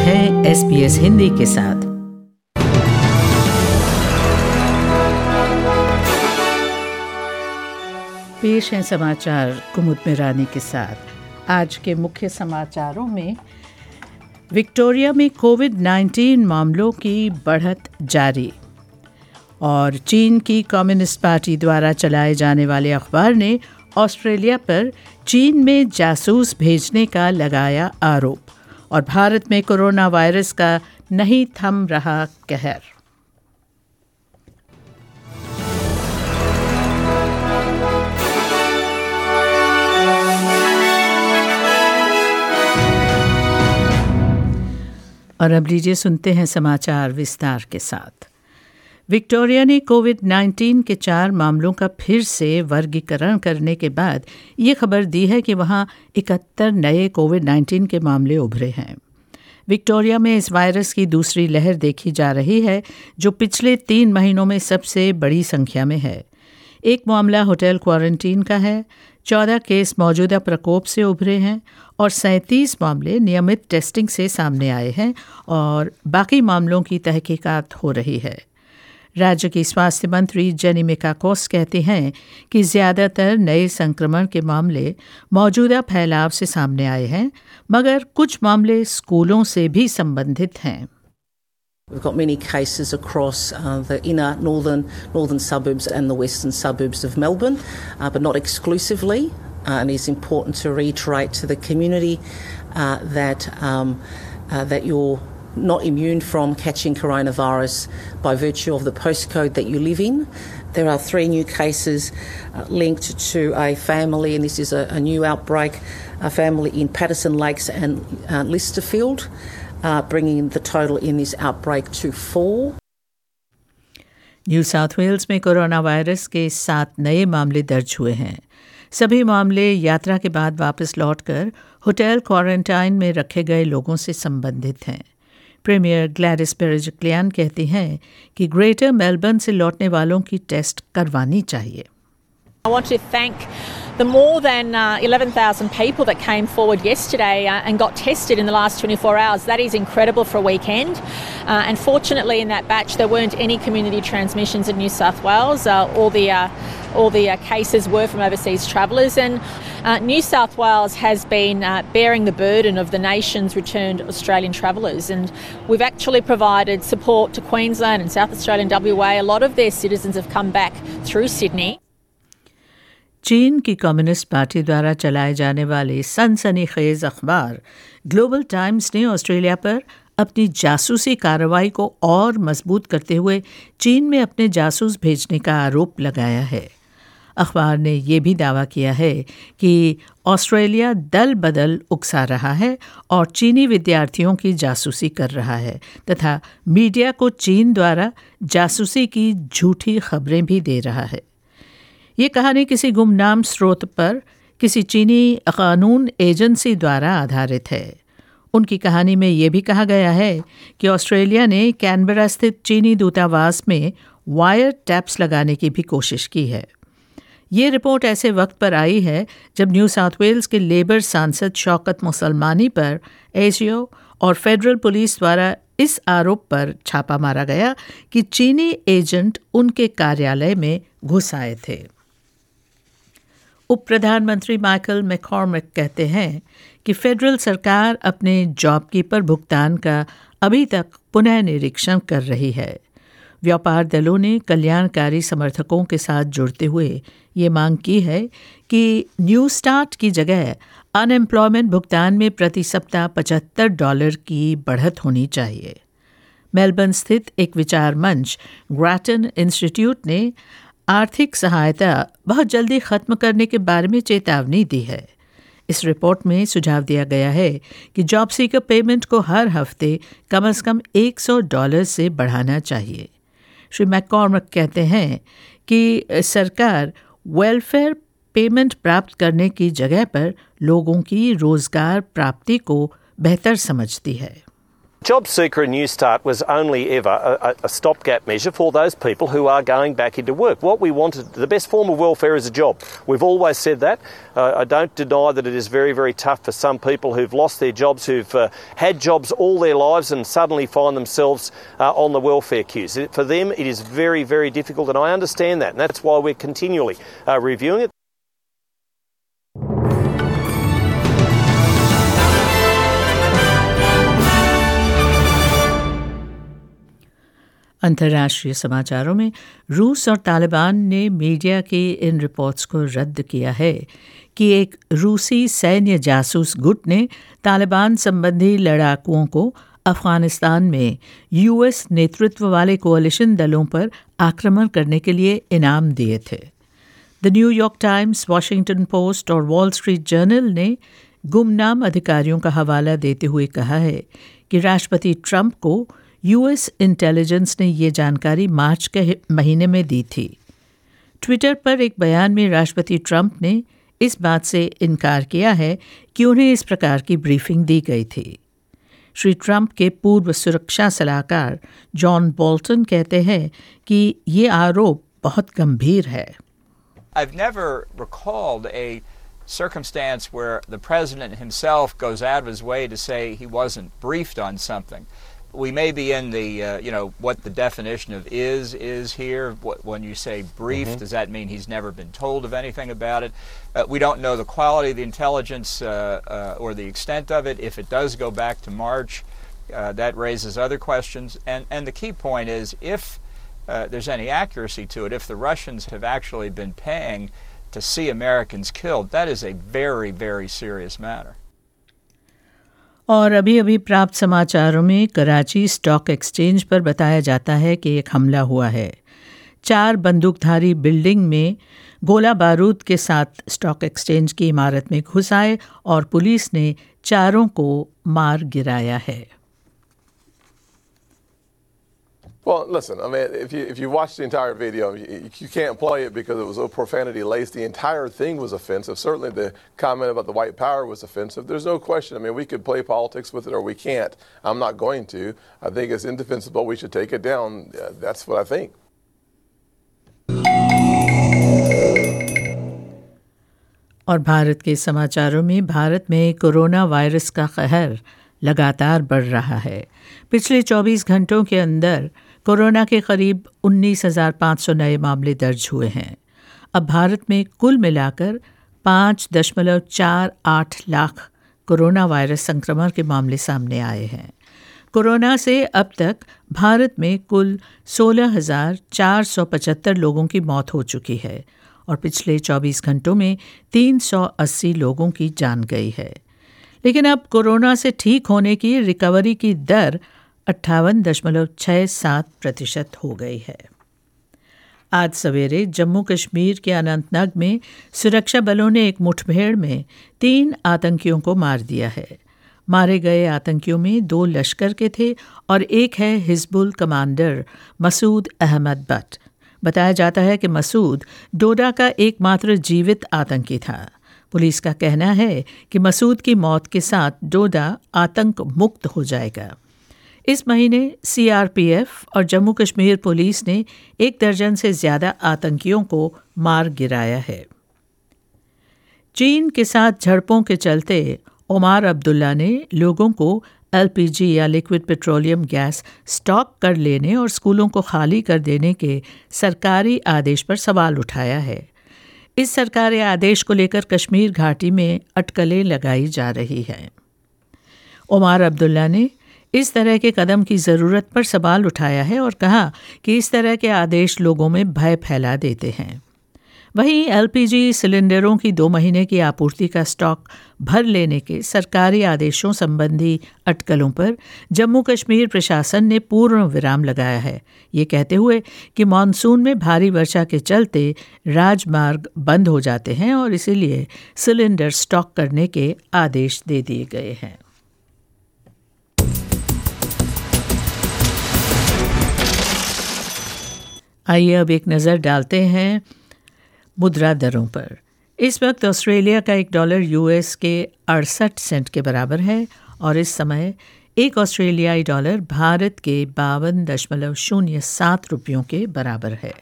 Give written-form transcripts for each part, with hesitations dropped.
हैं SBS हिंदी के साथ। पेश हैं समाचार कुमुद मिरानी के साथ। आज के मुख्य समाचारों में विक्टोरिया में कोविड-19 मामलों की बढ़त जारी और चीन की कम्युनिस्ट पार्टी द्वारा चलाए जाने वाले अखबार ने ऑस्ट्रेलिया पर चीन में जासूस भेजने का लगाया आरोप और भारत में कोरोना वायरस का नहीं थम रहा कहर। और अब लीजिए सुनते हैं समाचार विस्तार के साथ। विक्टोरिया ने कोविड-19 के 4 मामलों का फिर से वर्गीकरण करने के बाद ये खबर दी है कि वहाँ 71 नए कोविड-19 के मामले उभरे हैं। विक्टोरिया में इस वायरस की दूसरी लहर देखी जा रही है, जो पिछले 3 महीनों में सबसे बड़ी संख्या में है। एक मामला होटल क्वारंटीन का है, 14 केस मौजूदा प्रकोप से उभरे हैं और 37 मामले नियमित टेस्टिंग से सामने आए हैं और बाकी मामलों की तहकीकात हो रही है। राज्य की स्वास्थ्य मंत्री जेनी मिकाकोस कहते हैं कि ज़्यादातर नए संक्रमण के मामले मौजूदा फैलाव से सामने आए हैं, मगर कुछ मामले स्कूलों से भी संबंधित हैं। We've got many cases across the inner northern suburbs and the western suburbs of Melbourne, but not exclusively. And it's important to reiterate to the community that you're not immune from catching coronavirus by virtue of the postcode that you live in. There are 3 new cases linked to a family, and this is a new outbreak, a family in Patterson Lakes and Listerfield, bringing the total in this outbreak to 4. New South Wales में corona virus के 7 नए मामले दर्ज हुए हैं। सभी मामले यात्रा के बाद वापस लौटकर होटल क्वारंटाइन में रखे गए लोगों से संबंधित हैं। प्रीमियर ग्लैडिस बेरिजक्लियान कहती हैं कि ग्रेटर मेलबर्न से लौटने वालों की टेस्ट करवानी चाहिए। I want to thank the more than 11,000 people that came forward yesterday and got tested in the last 24 hours. That is incredible for a weekend. And fortunately in that batch there weren't any community transmissions in New South Wales. All the cases were from overseas travellers, and New South Wales has been bearing the burden of the nation's returned Australian travellers, and we've actually provided support to Queensland and South Australia and WA. A lot of their citizens have come back through Sydney. चीन की communist party द्वारा चलाए जाने वाले सनसनीखेज अखबार global times ने Australia पर अपनी जासूसी कार्रवाई को और मजबूत करते हुए चीन में अपने जासूस भेजने का आरोप लगाया है। अखबार ने यह भी दावा किया है कि ऑस्ट्रेलिया दल बदल उकसा रहा है और चीनी विद्यार्थियों की जासूसी कर रहा है तथा मीडिया को चीन द्वारा जासूसी की झूठी खबरें भी दे रहा है। ये कहानी किसी गुमनाम स्रोत पर किसी चीनी कानून एजेंसी द्वारा आधारित है। उनकी कहानी में ये भी कहा गया है कि ऑस्ट्रेलिया ने कैनबरा स्थित चीनी दूतावास में वायर टैप्स लगाने की भी कोशिश की है। ये रिपोर्ट ऐसे वक्त पर आई है जब न्यू साउथ वेल्स के लेबर सांसद शौकत मुसलमानी पर एसीओ और फेडरल पुलिस द्वारा इस आरोप पर छापा मारा गया कि चीनी एजेंट उनके कार्यालय में घुस आए थे। उप प्रधानमंत्री माइकल मैककॉर्मिक कहते हैं कि फेडरल सरकार अपने जॉब कीपर भुगतान का अभी तक पुनः निरीक्षण कर रही है। व्यापार दलों ने कल्याणकारी समर्थकों के साथ जुड़ते हुए ये मांग की है कि न्यू स्टार्ट की जगह अनएम्प्लॉयमेंट भुगतान में प्रति सप्ताह $75 की बढ़त होनी चाहिए। मेलबर्न स्थित एक विचार मंच ग्रैटन इंस्टीट्यूट ने आर्थिक सहायता बहुत जल्दी खत्म करने के बारे में चेतावनी दी है। इस रिपोर्ट में सुझाव दिया गया है कि जॉब सीकर पेमेंट को हर हफ्ते कम से कम $100 से बढ़ाना चाहिए। श्री मैककॉर्मिक कहते हैं कि सरकार वेलफेयर पेमेंट प्राप्त करने की जगह पर लोगों की रोजगार प्राप्ति को बेहतर समझती है। Job Seeker and New Start was only ever a stopgap measure for those people who are going back into work. What we wanted, the best form of welfare is a job. We've always said that. I don't deny that it is very, very tough for some people who've lost their jobs, who've had jobs all their lives and suddenly find themselves on the welfare queues. For them, it is very, very difficult, and I understand that, and that's why we're continually reviewing it. अंतर्राष्ट्रीय समाचारों में रूस और तालिबान ने media की इन reports को रद्द किया है कि एक रूसी सैन्य जासूस गुट ने तालिबान संबंधी लड़ाकुओं को अफगानिस्तान में यूएस नेतृत्व वाले कोalition दलों पर आक्रमण करने के लिए इनाम दिए थे। The New York Times, Washington Post और वॉल स्ट्रीट जर्नल ने गुमनाम अधिकारियों का हवाला देते हुए कहा है कि राष्ट्रपति ट्रंप को यूएस इंटेलिजेंस ने ये जानकारी मार्च के महीने में दी थी। ट्विटर पर एक बयान में राष्ट्रपति ट्रंप ने इस बात से इनकार किया है कि उन्हें इस प्रकार की ब्रीफिंग दी गई थी। श्री ट्रंप के पूर्व सुरक्षा सलाहकार जॉन बोल्टन कहते हैं कि ये आरोप बहुत गंभीर है। I've never recalled a circumstance where the president himself goes out of his way to say he wasn't briefed on something. We may be in the, what the definition of is here. When you say brief, does that mean he's never been told of anything about it? We don't know the quality of the intelligence or the extent of it. If it does go back to March, that raises other questions. And the key point is, if there's any accuracy to it, if the Russians have actually been paying to see Americans killed, that is a very, very serious matter. और अभी प्राप्त समाचारों में Karachi stock exchange पर बताया जाता है कि एक हमला हुआ है। 4 बंदूकधारी बिल्डिंग में गोला बारूद के साथ स्टॉक एक्सचेंज की इमारत में घुस आए और पुलिस ने 4 को मार गिराया है। Well, listen, I mean, if you watch the entire video, you can't play it because it was so profanity-laced. The entire thing was offensive. Certainly the comment about the white power was offensive. There's no question. I mean, we could play politics with it or we can't. I'm not going to. I think it's indefensible. We should take it down. That's what I think. और भारत के समाचारों में भारत में corona virus का कहर लगातार बढ़ रहा है। पिछले 24 घंटों के अंदर कोरोना के करीब 19,500 नए मामले दर्ज हुए हैं। अब भारत में कुल मिलाकर 5.48 लाख कोरोना वायरस संक्रमण के मामले सामने आए हैं। कोरोना से अब तक भारत में कुल 16,475 लोगों की मौत हो चुकी है और पिछले 24 घंटों में 380 लोगों की जान गई है। लेकिन अब कोरोना से ठीक होने की रिकवरी की दर 58.67% हो गई है। आज सवेरे जम्मू कश्मीर के अनंतनाग में सुरक्षा बलों ने एक मुठभेड़ में 3 आतंकियों को मार दिया है। मारे गए आतंकियों में 2 लश्कर के थे और एक है हिजबुल कमांडर मसूद अहमद बट। बताया जाता है कि मसूद डोडा का एकमात्र जीवित आतंकी था। पुलिस का कहना है कि मसूद की मौत के साथ डोडा आतंक मुक्त हो जाएगा। इस महीने सीआरपीएफ और जम्मू कश्मीर पुलिस ने 1 दर्जन से ज़्यादा आतंकियों को मार गिराया है। चीन के साथ झड़पों के चलते ओमार अब्दुल्ला ने लोगों को एलपीजी या लिक्विड पेट्रोलियम गैस स्टॉक कर लेने और स्कूलों को खाली कर देने के सरकारी आदेश पर सवाल उठाया है। इस सरकारी आदेश को लेकर कश्मीर घाटी में अटकलें लगाई जा रही हैं। ओमार अब्दुल्ला ने इस तरह के कदम की ज़रूरत पर सवाल उठाया है और कहा कि इस तरह के आदेश लोगों में भय फैला देते हैं। वहीं एलपीजी सिलेंडरों की 2 महीने की आपूर्ति का स्टॉक भर लेने के सरकारी आदेशों संबंधी अटकलों पर जम्मू कश्मीर प्रशासन ने पूर्ण विराम लगाया है, ये कहते हुए कि मानसून में भारी वर्षा के चलते राजमार्ग बंद हो जाते हैं और इसीलिए सिलेंडर स्टॉक करने के आदेश दे दिए गए हैं। आइए अब एक नज़र डालते हैं मुद्रा दरों पर। इस वक्त ऑस्ट्रेलिया का $1 यूएस के 68 सेंट के बराबर है और इस समय एक ऑस्ट्रेलियाई डॉलर भारत के 52.07 रुपयों के बराबर है।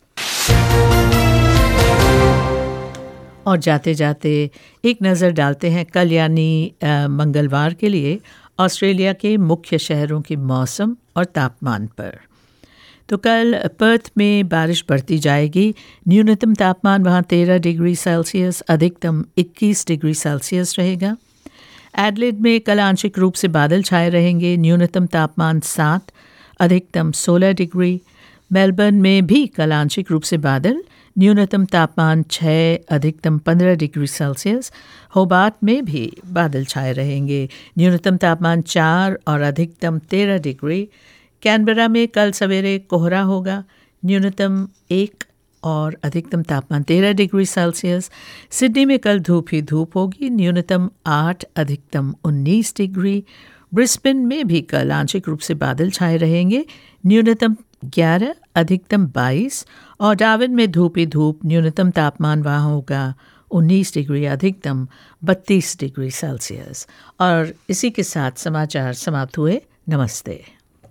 और जाते जाते एक नज़र डालते हैं कल यानी मंगलवार के लिए ऑस्ट्रेलिया के मुख्य शहरों के मौसम और तापमान पर। तो कल पर्थ में बारिश बढ़ती जाएगी। न्यूनतम तापमान वहाँ 13 डिग्री सेल्सियस, अधिकतम 21 डिग्री सेल्सियस रहेगा। एडलेड में कल आंशिक रूप से बादल छाए रहेंगे। न्यूनतम तापमान 7, अधिकतम 16 डिग्री। मेलबर्न में भी कल आंशिक रूप से बादल, न्यूनतम तापमान 6, अधिकतम 15 डिग्री सेल्सियस। होबार्ट में भी बादल छाए रहेंगे। न्यूनतम तापमान 4 और अधिकतम 13 डिग्री। कैनबरा में कल सवेरे कोहरा होगा। न्यूनतम 1 और अधिकतम तापमान 13 डिग्री सेल्सियस। सिडनी में कल धूप ही धूप होगी। न्यूनतम 8, अधिकतम 19 डिग्री। ब्रिस्बेन में भी कल आंशिक रूप से बादल छाए रहेंगे। न्यूनतम 11, अधिकतम 22। और डार्विन में धूप ही धूप। न्यूनतम तापमान वहाँ होगा 19 डिग्री, अधिकतम 32 डिग्री सेल्सियस। और इसी के साथ समाचार समाप्त हुए। नमस्ते।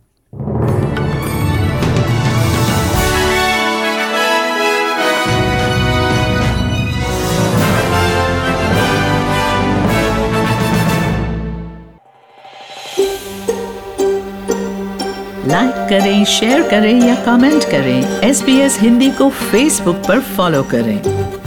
लाइक करें, शेयर करें या कमेंट करें। SBS हिंदी को फेसबुक पर फॉलो करें।